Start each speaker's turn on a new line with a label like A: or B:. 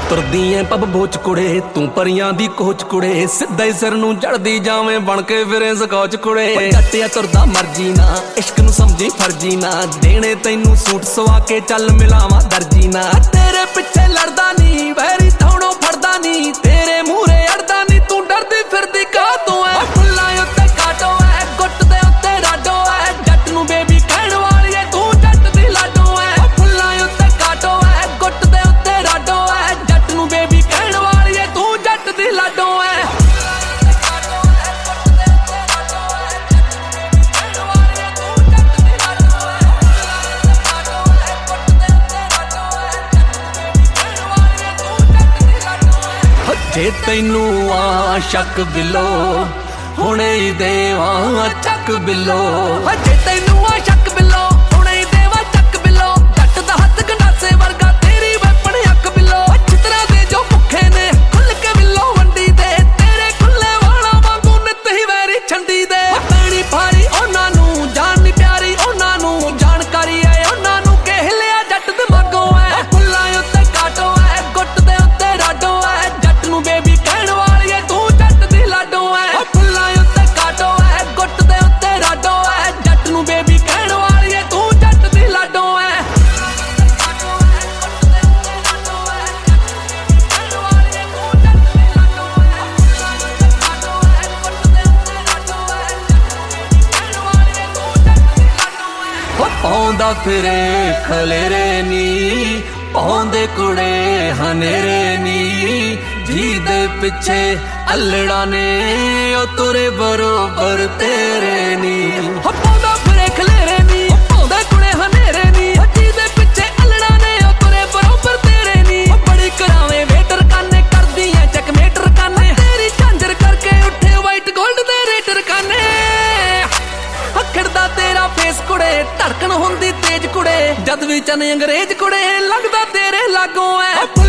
A: ਤੁਰਦੀ ਐ ਪੱਬ ਬੋਚ ਕੁੜੇ ਤੂੰ ਪਰੀਆਂ ਦੀ ਕੋਚ ਕੁੜੇ ਸਿੱਧਾ ਹੀ ਸਿਰ ਨੂੰ ਚੜਦੀ ਜਾਵੇਂ ਬਣ ਕੇ ਫਿਰੇ ਸਕੌਚ ਕੁੜੇ ਜੱਟਿਆ ਤੁਰਦਾ ਮਰਜੀ ਨਾ ਇਸ਼ਕ ਨੂੰ ਸਮਝੀ ਫਰਜੀ ਨਾ ਦੇਣੇ ਤੈਨੂੰ ਸੂਟ ਸਵਾ ਕੇ ਚੱਲ ਮਿਲਾਵਾਂ ਦਰਜੀ ਨਾ ਤੇਰੇ ਪਿੱਛੇ ਲੜਦਾ ਨੀ ਵੈਰੀ ਥਾਉਣੋਂ ਫੜਦਾ ਨੀ ਤੇਰੇ ਮੂਹਰੇ ਅੜਦਾ ਨੀ ਤੂੰ ਡਰਦੀ ਫਿਰਦੀ ਕਾਹਤੋਂ ਐ ਫੁੱਲਾਂ ਉੱਤੇ ਕਾਟੋ ਐ ਗੁੱਟ ਦੇ ਉੱਤੇ ਰਾਡੋ ਐ ਜੱਟ ਨੂੰ ਬੇਬੀ ਕਹਿਣ ਵਾਲੀ ਐ ਤੂੰ ਜੱਟ ਦੀ ਲਾਡੋ ਐ ਫੁੱਲਾਂ ਉੱਤੇ ਕਾਟੋ ਐ ਗੁੱਟ ਦੇ ਉੱਤੇ ਰਾਡੋ ਐ ਜੱਟ ਨੂੰ ਬੇਬੀ ਕਹਿਣ ਵਾਲੀ ਐ ਤੂੰ ਜੱਟ ਦੀ ਲਾਡੋ ਐ ਜੇ ਤੈਨੂੰ ਆ ਸ਼ੱਕ ਬਿੱਲੋ ਹੁਣੇ ਹੀ ਦੇਵਾਂ ਚੱਕ ਬਿੱਲੋ ਜੇ ਤੈਨੂੰ ਆ ਸ਼ੱਕ ਬਿੱਲੋ ਹੁਣੇ ਹੀ ਦੇਵਾਂ ਚੱਕ ਬਿੱਲੋ ਜੱਟ ਦਾ ਹੱਥ ਗੰਡਾਸੇ ਵਰਗਾ ਤੇਰੀ ਵੈਪਣ ਅੱਕ ਬਿੱਲੋ ਚਿੱਤਰਾਂ ਦੇ ਜੋ ਭੁੱਖੇ ਨੇ ਖੁੱਲ ਕੇ ਬਿੱਲੋ ਵੰਡੀ ਦੇ ਤੇਰੇ ਖੁੱਲੇ ਵਾਲਾਂ ਵਾਂਗੂ ਨਿੱਤ ਹੀ ਵੈਰੀ ਛੰਡੀ ਦੇ ਪੈਣੀ ਭਾਰੀ ਉਹਨਾਂ ਨੂੰ ਜਾਣ ਨੀ ਪਿਆਰੀ ਉਹਨਾਂ ਨੂੰ ਜਾਣਕਾਰੀ ਐ ਉਹਨਾਂ ਨੂੰ ਕਿ ਹਿੱਲਿਆ ਜੱਟ ਦਿਮਾਗੋਂ ਐ ਫੁੱਲਾਂ ਉੱਤੇ ਕਾਟੋ ਐ ਗੁੱਟ ਦੇ ਉੱਤੇ ਰਾਡੋ ਐ ਜੱਟ ਨੂੰ ਬੇਬੀ ਕਹਿਣ ਵਾਲੀ ਐ ਤੂੰ ਜੱਟ ਦੀ ਲਾਡੋ ਐ ਫੁੱਲਾਂ ਉੱਤੇ ਕਾਟੋ ਐ ਗੁੱਟ ਦੇ ਉੱਤੇ ਰਾਡੋ ਐ ਜੱਟ ਨੂੰ ਬੇਬੀ ਕਹਿਣ ਵਾਲੀ ਐ ਤੂੰ ਜੱਟ ਦੀ ਲਾਡੋ ਐ ਪਾਉਂਦਾ ਫਿਰੇ ਖਲੇਰੇ ਨੀ ਪਾਉਂਦੇ ਕੁੜੇ ਹਨੇਰੇ ਨੀ ਜੀ ਦੇ ਪਿੱਛੇ ਅਲੜਾ ਨੇ ਉਹ ਤੁਰੇ ਬਰੋਬਰ ਤੇਰੇ ਨੀ ਪਾਉਂਦਾ ਫਿਰੇ ਖਲੇਰੇ ਨੀ ਪਾਉਂਦੇ ਕੁੜੇ ਹਨੇਰੇ ਨੀ ਜੀ ਦੇ ਪਿੱਛੇ ਅਲੜਾ ਨੇ ਉਹ ਤੁਰੇ ਬਰੋਬਰ ਤੇਰੇ ਨੀ ਬੜੀ ਕਰਾਵੇਂ ਵੇਟਰ ਕਾਨੇ ਕਰਦੀ ਐ ਚੈਕਮੇਟਰ ਕਾਨੇ ਤੇਰੀ ਝਾਂਜਰ ਕਰਕੇ ਉੱਠੇ ਵਾਈਟ ਗੋਲਡ ਦੇ ਰੇਟਰ ਕਾਨੇ ਖੜਦਾ ਤੇਰਾ ਫੇਸ ਕੁੜੇ ਧੜਕਣ ਹੁੰਦੀ ਤੇਜ ਕੁੜੇ ਜਦ ਵੀ ਚੰਨ ਅੰਗਰੇਜ਼ ਕੁੜੇ ਲੱਗਦਾ ਤੇਰੇ ਲਾਗੋਂ ਐ